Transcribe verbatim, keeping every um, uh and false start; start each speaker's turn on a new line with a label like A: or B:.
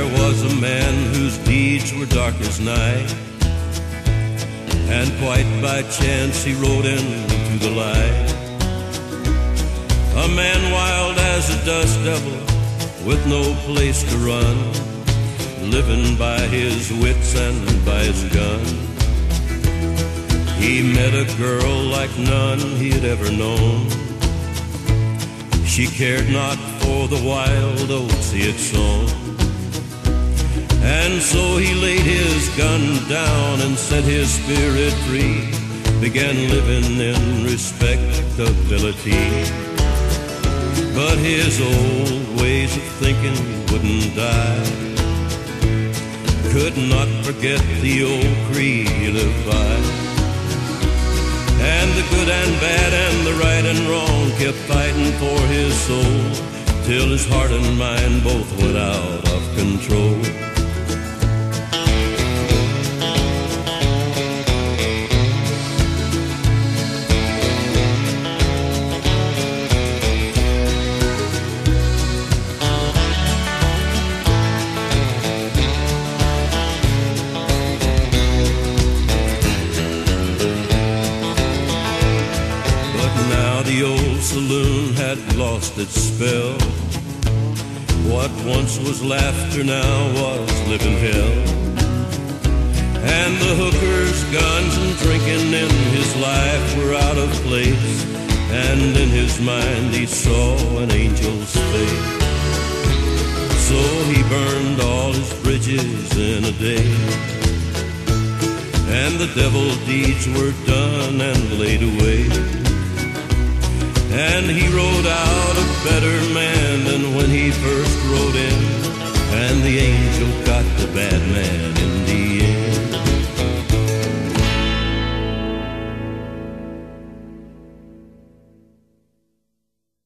A: was a man whose deeds were dark as night, and quite by chance he rode into the light. A man wild as a dust devil, with no place to run, living by his wits and by his gun. He met a girl like none he had ever known. She cared not for the wild oats he had sown. And so he laid his gun down and set his spirit free, began living in respectability. But his old ways of thinking wouldn't die, could not forget the old creed he lived by. And the good and bad and the right and wrong kept fighting for his soul, till his heart and mind both went out of control. The old saloon had lost its spell. What once was laughter now was living hell. And the hookers, guns, and drinking in his life were out of place, and in his mind he saw an angel's face. So he burned all his bridges in a day, and the devil deeds were done and laid away. And he rode out a better man than when he first rode in, and the angel got the bad man in